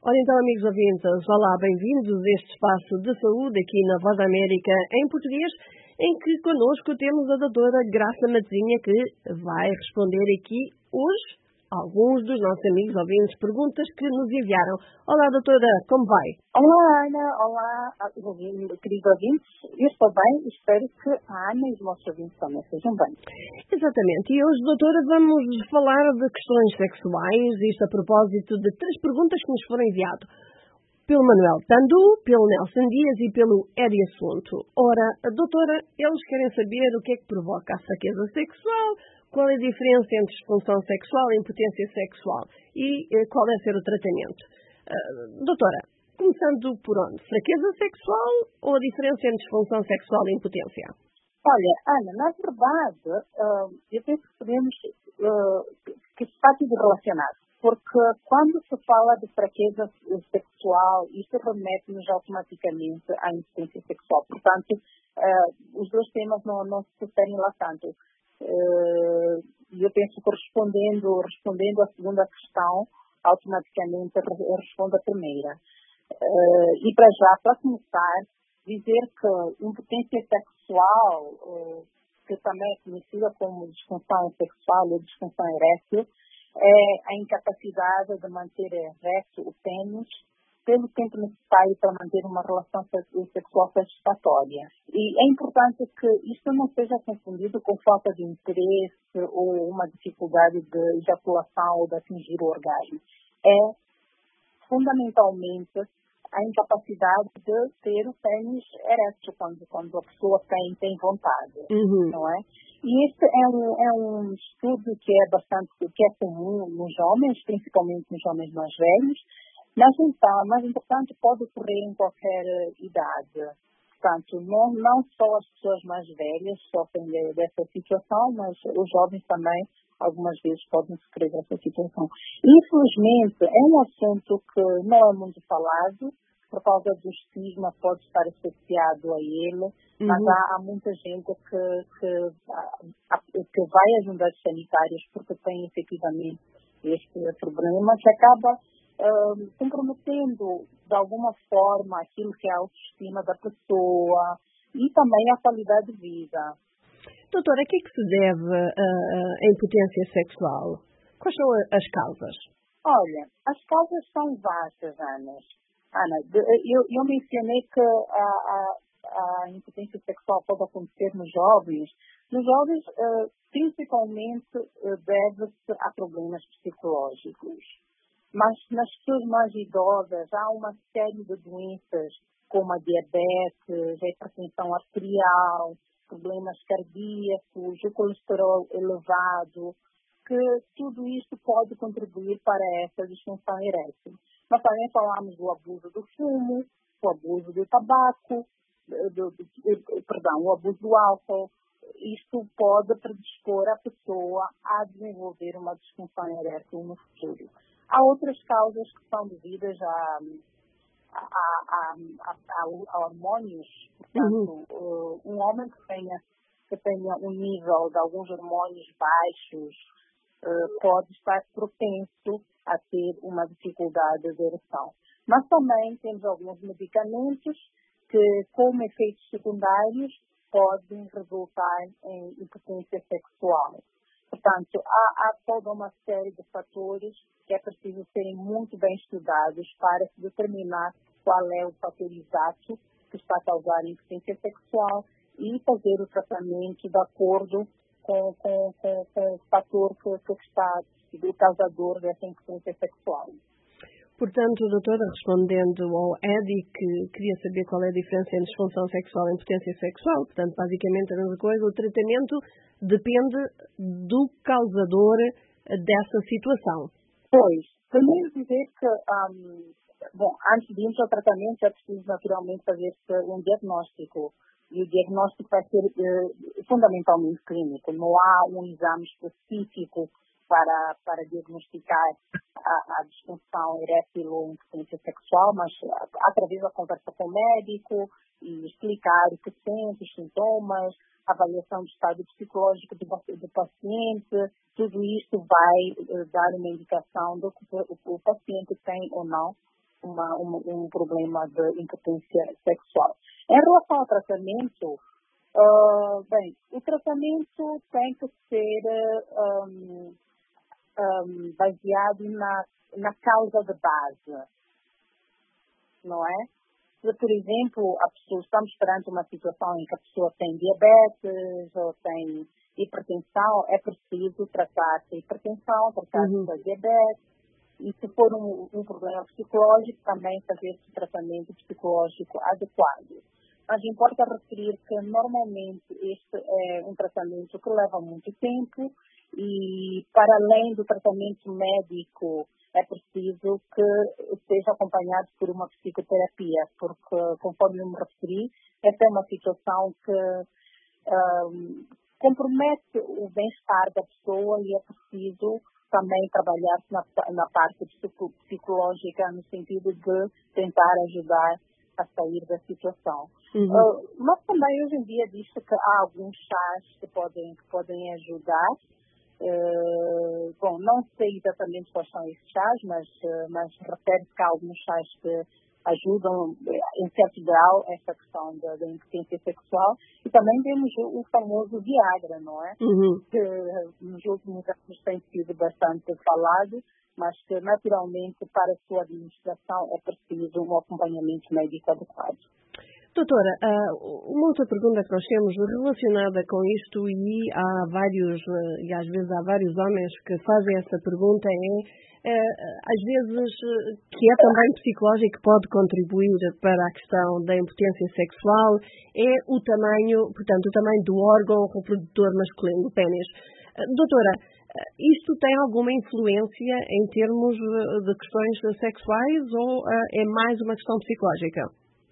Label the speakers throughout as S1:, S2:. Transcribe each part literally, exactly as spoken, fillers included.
S1: Ora então, amigos ouvintes, olá, bem-vindos a este espaço de saúde aqui na Voz da América em português, em que connosco temos a doutora Graça Matezinha, que vai responder aqui hoje alguns dos nossos amigos ouvintes, perguntas que nos enviaram. Olá, doutora, como vai?
S2: Olá, Ana. Olá, queridos ouvintes. Eu estou bem e espero que a Ana e os nossos ouvintes também sejam bem.
S1: Exatamente. E hoje, doutora, vamos falar de questões sexuais, isto a propósito de três perguntas que nos foram enviadas pelo Manuel Tandu, pelo Nelson Dias e pelo Eri Assunto. Ora, doutora, eles querem saber o que é que provoca a fraqueza sexual, qual é a diferença entre disfunção sexual e impotência sexual e eh, qual deve ser o tratamento. Uh, doutora, começando por onde? Fraqueza sexual ou a diferença entre disfunção sexual e impotência?
S2: Olha, Ana, na verdade, uh, eu penso que podemos uh, que está tudo relacionado. Porque quando se fala de fraqueza sexual, isto remete-nos automaticamente à impotência sexual. Portanto, uh, os dois temas não, não se referem lá tanto. Uh, eu penso que respondendo, respondendo à segunda questão, automaticamente respondo a primeira. Uh, e para já, para começar, dizer que impotência sexual, uh, que também é conhecida como disfunção sexual ou disfunção erétil, é a incapacidade de manter ereto o pênis pelo tempo necessário para manter uma relação sexual satisfatória. E é importante que isto não seja confundido com falta de interesse ou uma dificuldade de ejaculação ou de atingir o orgasmo. É fundamentalmente a incapacidade de ter o pênis ereto quando, quando a pessoa tem, tem vontade,
S1: uhum.
S2: não é? E este é um, é um estudo que é bastante, que é comum nos homens, principalmente nos homens mais velhos, mas então, mas entretanto pode ocorrer em qualquer idade. Portanto, não, não só as pessoas mais velhas sofrem dessa situação, mas os jovens também algumas vezes podem sofrer dessa situação. Infelizmente, é um assunto que não é muito falado, por causa do estigma pode estar associado a ele, uhum. mas há, há muita gente que, que, que vai às unidades sanitárias porque tem efetivamente este problema, que acaba uh, comprometendo de alguma forma aquilo que é a autoestima da pessoa e também a qualidade de vida.
S1: Doutora, a que é que se deve uh, a impotência sexual? Quais são as causas?
S2: Olha, as causas são vastas, Ana. Ana, eu, eu mencionei que a, a, a impotência sexual pode acontecer nos jovens. Nos jovens, uh, principalmente, uh, deve-se a problemas psicológicos. Mas nas pessoas mais idosas, há uma série de doenças, como a diabetes, a hipertensão arterial, problemas cardíacos, o colesterol elevado, que tudo isto pode contribuir para essa disfunção erétil. Nós também falamos do abuso do fumo, do abuso do tabaco, do, do, do, perdão, o abuso do álcool. Isto pode predispor a pessoa a desenvolver uma disfunção erétil no futuro. Há outras causas que são devidas a, a, a, a, a hormônios. Portanto, uhum. um homem que tenha, que tenha um nível de alguns hormônios baixos uh, pode estar propenso a ter uma dificuldade de ereção. Mas também temos alguns medicamentos que, como efeitos secundários, podem resultar em impotência sexual. Portanto, há, há toda uma série de fatores que é preciso serem muito bem estudados para se determinar qual é o fator exato que está a causar a impotência sexual e fazer o tratamento de acordo com, com, com, com o fator que, que está o causador dessa impotência sexual.
S1: Portanto, doutora, respondendo ao Edi, que queria saber qual é a diferença entre disfunção sexual e impotência sexual, portanto, basicamente a mesma coisa, o tratamento depende do causador dessa situação.
S2: Pois, primeiro dizer que, um, bom, antes de irmos ao tratamento, é preciso naturalmente fazer um diagnóstico. E o diagnóstico vai ser uh, fundamentalmente clínico. Não há um exame específico para, para diagnosticar a, a disfunção erétil ou impotência sexual, mas através da conversa com o médico e explicar o que sente, os sintomas, avaliação do estado psicológico do, do paciente, tudo isto vai uh, dar uma indicação do que o, o paciente tem ou não uma, uma, um problema de impotência sexual. Em relação ao tratamento, uh, bem, o tratamento tem que ser um, um, baseado na, na causa de base, não é? Se, por exemplo, a pessoa, estamos perante uma situação em que a pessoa tem diabetes ou tem hipertensão, é preciso tratar a hipertensão, tratar
S1: Uhum.
S2: a diabetes. E se for um, um problema psicológico, também fazer esse tratamento psicológico adequado. Mas importa referir que normalmente este é um tratamento que leva muito tempo e, para além do tratamento médico, é preciso que seja acompanhado por uma psicoterapia, porque, conforme eu me referi, essa é uma situação que um, compromete o bem-estar da pessoa e é preciso também trabalhar na, na parte psicológica, no sentido de tentar ajudar a sair da situação.
S1: Uhum.
S2: Uh, mas também hoje em dia diz-se que há alguns chás que podem, que podem ajudar. Uh, bom, não sei exatamente quais são esses chás, mas, uh, mas refere-se que há alguns chás que ajudam, em certo grau, essa questão da, da impotência sexual. E também temos o, o famoso Viagra, não é?
S1: Uhum.
S2: Que nos últimos anos tem sido bastante falado, mas que naturalmente para a sua administração é preciso um acompanhamento médico adequado.
S1: Doutora, uh, uma outra pergunta que nós temos relacionada com isto, e há vários, uh, e às vezes há vários homens que fazem essa pergunta, é, uh, às vezes, uh, que é também psicológico, que pode contribuir para a questão da impotência sexual, é o tamanho, portanto, o tamanho do órgão reprodutor masculino, do pênis. Uh, doutora, uh, isto tem alguma influência em termos uh, de questões sexuais ou uh, é mais uma questão psicológica?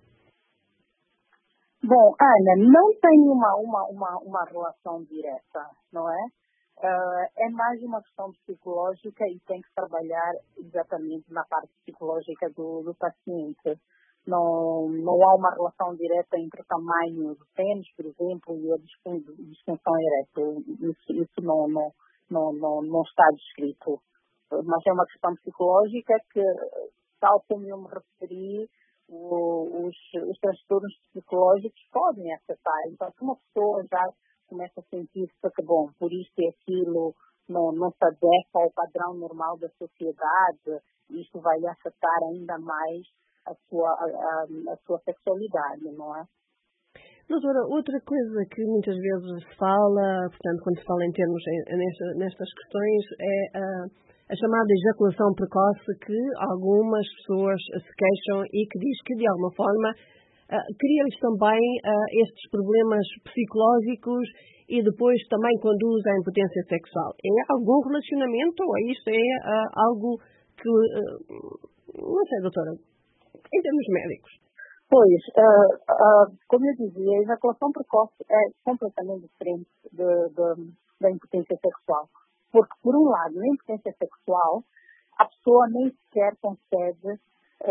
S2: Bom, Ana, não tem uma, uma, uma, uma relação direta, não é? Uh, é mais uma questão psicológica e tem que trabalhar exatamente na parte psicológica do, do paciente. Não, não há uma relação direta entre o tamanho do pênis, por exemplo, e a distensão ereta. Isso, isso não, não, não, não, não está descrito. Mas é uma questão psicológica que, tal como eu me referi, Os, os transtornos psicológicos podem afetar. Então, se uma pessoa já começa a sentir-se que, bom, por isto e aquilo não, não se adequa ao padrão normal da sociedade, isto vai afetar ainda mais a sua, a, a, a sua sexualidade, não é?
S1: Doutora, outra coisa que muitas vezes se fala, portanto, quando se fala em termos nesta, nestas questões, é a, a chamada ejaculação precoce, que algumas pessoas se queixam e que diz que, de alguma forma, uh, cria-lhes também uh, estes problemas psicológicos e depois também conduz à impotência sexual. É algum relacionamento ou isto é uh, algo que, uh, não sei, doutora, em termos médicos?
S2: Pois, uh, uh, como eu dizia, a ejaculação precoce é completamente diferente de, de, da impotência sexual. Porque, por um lado, na impotência sexual, a pessoa nem sequer consegue,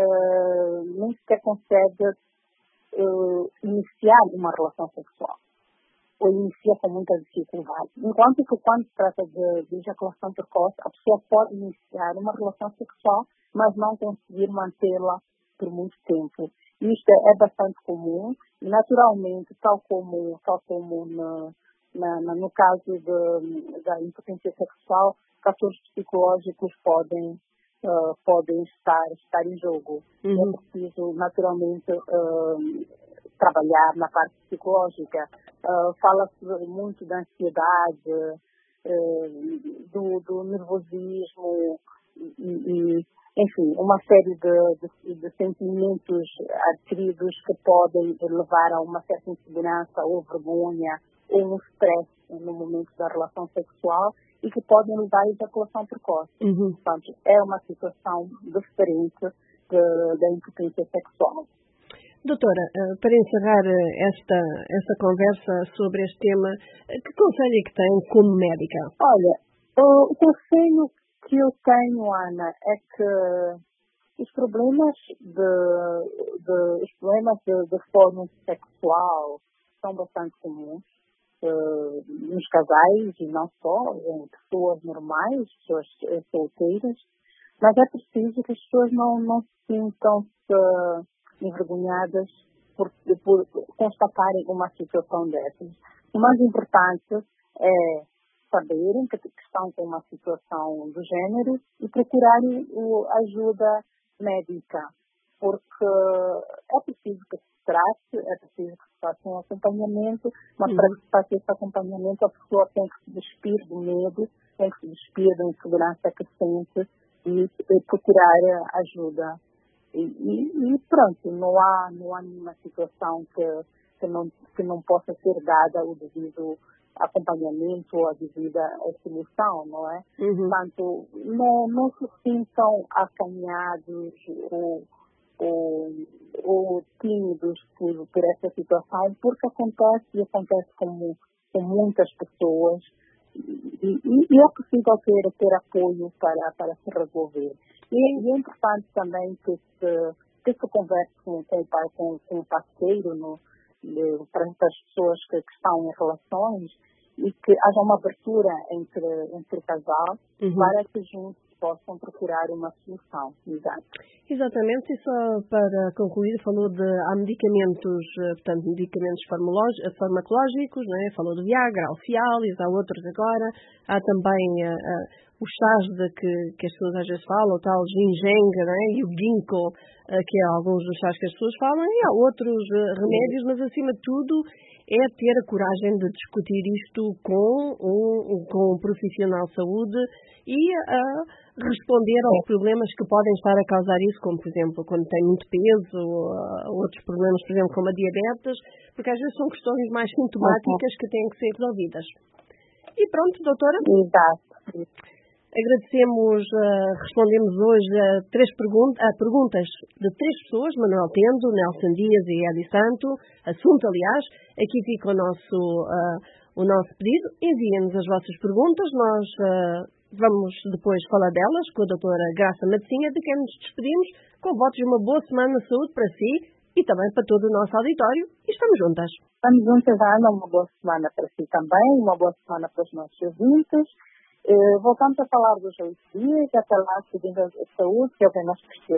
S2: uh, nem sequer consegue uh, iniciar uma relação sexual. Ou inicia com muita dificuldade. Enquanto que, quando se trata de, de ejaculação precoce, a pessoa pode iniciar uma relação sexual, mas não conseguir mantê-la por muito tempo. Isto é bastante comum e, naturalmente, tal como, tal como na, na, na, no caso de, da impotência sexual, fatores psicológicos podem, uh, podem estar, estar em jogo. Uhum. É preciso, naturalmente, uh, trabalhar na parte psicológica. Uh, Fala-se muito da ansiedade, uh, do, do nervosismo e, e enfim, uma série de, de, de sentimentos adquiridos que podem levar a uma certa insegurança ou vergonha ou um stress no momento da relação sexual e que podem levar à ejaculação precoce. Uhum. Portanto, é uma situação diferente de, da impotência sexual.
S1: Doutora, para encerrar esta, esta conversa sobre este tema, que conselho é que tem como médica?
S2: Olha, o conselho que eu tenho, Ana, é que os problemas de, de, os problemas de, de forma sexual são bastante comuns uh, nos casais e não só, em pessoas normais, pessoas solteiras. Mas é preciso que as pessoas não, não se sintam-se envergonhadas por, por constatarem uma situação dessas. O mais importante é saberem que, que estão com uma situação do género e procurarem o, ajuda médica, porque é preciso que se trate, é preciso que se faça um acompanhamento, mas para que se faça esse acompanhamento a pessoa tem que se despir do medo, tem que se despir da insegurança que sente e, e procurar ajuda. E, e, e pronto, não há, não há nenhuma situação que, que, não, que não possa ser dada o devido acompanhamento ou a devida solução, não é?
S1: Uhum.
S2: Portanto, não, não se sintam acanhados ou, ou, ou tímidos por, por essa situação, porque acontece e acontece com, com muitas pessoas e, e, e é possível ter, ter apoio para, para se resolver. E, e é importante também que se, que se converse com, com o pai, com, com o parceiro, no, de, para as pessoas que, que estão em relações, e que haja uma abertura entre, entre o casal, uhum, para que juntos possam procurar uma solução. Exato.
S1: Exatamente, e só para concluir, falou de há medicamentos, portanto, medicamentos farmacológicos, né? Falou do Viagra, Alfialis, há outros agora, há também uh, uh, os chás de que, que as pessoas às vezes falam, o tal gingenga, né? E o ginkgo, uh, que é alguns dos chás que as pessoas falam, e há outros uh, remédios, mas acima de tudo é ter a coragem de discutir isto com um, com um profissional de saúde e uh, responder aos problemas que podem estar a causar isso, como, por exemplo, quando tem muito peso, ou uh, outros problemas, por exemplo, como a diabetes, porque às vezes são questões mais sintomáticas que têm que ser resolvidas. E pronto, doutora.
S2: Exato.
S1: Agradecemos, uh, respondemos hoje a, três pergun a perguntas de três pessoas, Manuel Tendo, Nelson Dias e Edi Santo, assunto, aliás, aqui fica o nosso, uh, o nosso pedido, enviem-nos as vossas perguntas, nós uh, vamos depois falar delas com a doutora Graça Matosinha, de quem nos despedimos, com votos de uma boa semana de saúde para si e também para todo o nosso auditório, e estamos juntas.
S2: Estamos juntas, Ana, uma boa semana para si também, uma boa semana para os nossos ouvintes. Uh, voltamos a falar dos oito dias, até lá, seguindo a saúde, que é o que nós precisamos.